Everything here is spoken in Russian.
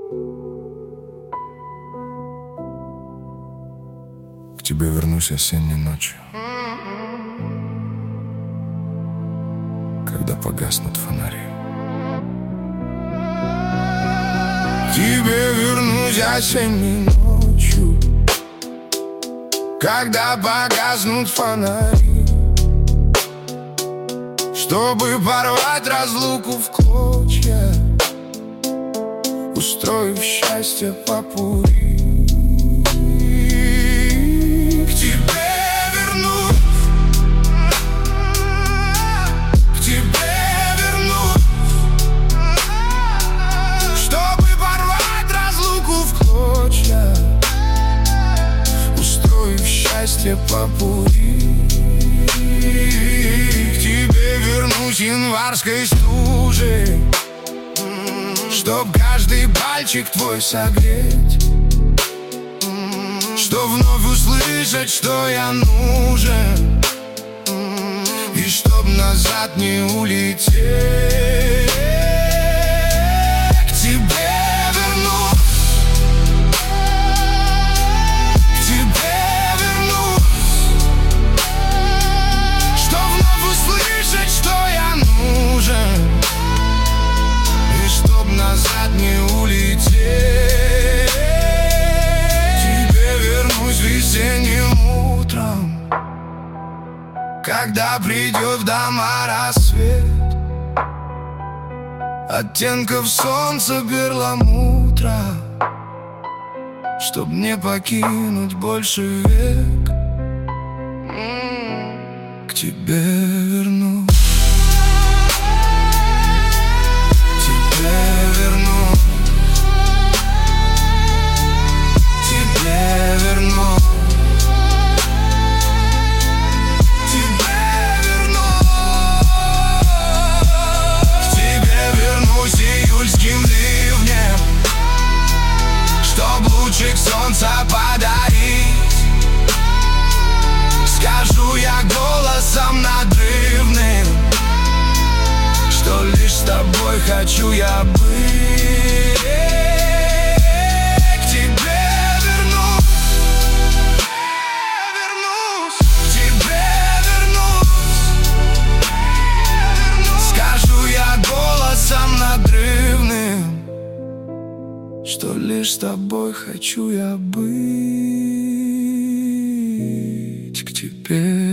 К тебе вернусь осенней ночью, когда погаснут фонари. К тебе вернусь осенней ночью, когда погаснут фонари, чтобы порвать разлуку в клочья, устроив счастье попурри. К тебе вернусь, к тебе вернусь, чтобы порвать разлуку в клочья, устроив счастье попурри. К тебе вернусь январской стужей, чтоб каждый пальчик твой согреть, чтоб вновь услышать, что я нужен, и чтоб назад не улететь. К тебе вернусь, к тебе вернусь, чтоб вновь услышать, что я нужен, и чтоб назад не улететь. К тебе вернусь весенним утром, когда придет в дома рассвет, оттенков солнца перламутра, чтоб не покинуть больше век. К тебе вернусь, к тебе вернусь, к тебе вернусь, к тебе вернусь, к тебе вернусь июльским ливнем, чтоб лучик солнца подарить. Скажу я голосом надрывным, что лишь с тобой хочу я быть. К тебе вернусь, к тебе вернусь, скажу я голосом надрывным, что лишь с тобой хочу я быть. К тебе